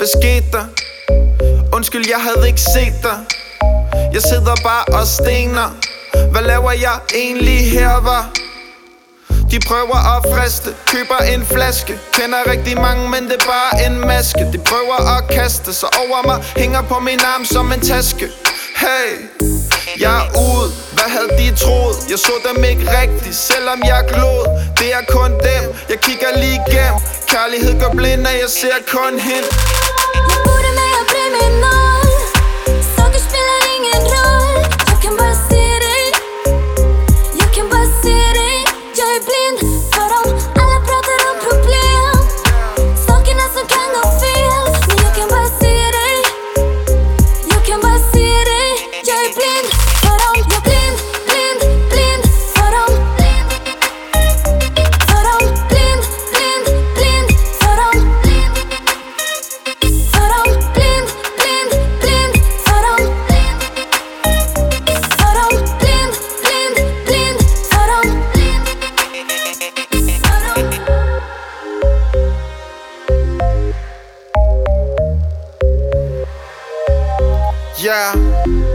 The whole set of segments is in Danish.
Hvad skete der? Undskyld, jeg havde ikke set dig. Jeg sidder bare og stener. Hvad laver jeg egentlig her, var? De prøver at friste, køber en flaske. Kender rigtig mange, men det er bare en maske. De prøver at kaste sig over mig, hænger på min arm som en taske. Hey, jeg er ude, hvad havde de troet? Jeg så dem ikke rigtigt, selvom jeg glod. Det er kun dem, jeg kigger lige igennem. Kærlighed går blind, og jeg ser kun hende. Jeg burde med at blive med nul. Saker spiller ingen roll. Jeg kan bare se det. Jeg kan bare se det. Jeg er blind for dem. Alla pratar om problem. Sakerna som kan gå fel. Men jeg kan bare se det. Jeg kan bare se det. Jag är blind för dem. Jag är blind, blind, blind för dem. För dem, blind, blind, blind för dem. För dem, blind, blind, blind för dem. För dem, blind, blind, blind för dem. Yeah.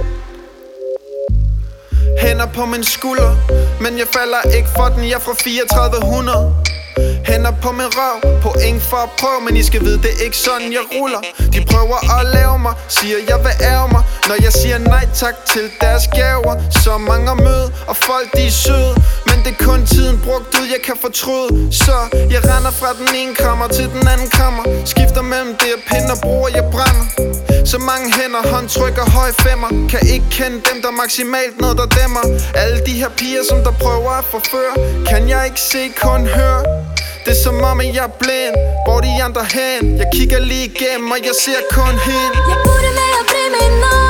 Hænder på min skulder, men jeg falder ikke for den, jeg er fra 3400. Hænder på min røv, point for at prøve, men I skal vide, det er ikke sådan, jeg ruller. De prøver at lave mig, siger jeg vil ære mig, når jeg siger nej tak til deres gaver. Så mange møde, og folk de er søde, men det er kun tiden brugt ud, jeg kan fortryde. Så jeg render fra den ene krammer til den anden krammer, skifter mellem det og pind og bruger, jeg brænder. Så mange hænder, håndtryk og høj femmer. Kan ikke kende dem, der maksimalt noget, der dæmmer. Alle de her piger, som der prøver at forføre, kan jeg ikke se, kun høre. Det er som om, at jeg er blind. Hvor de andre hen? Jeg kigger lige igennem, og jeg ser kun hende. Jag borde med att bry mig noll.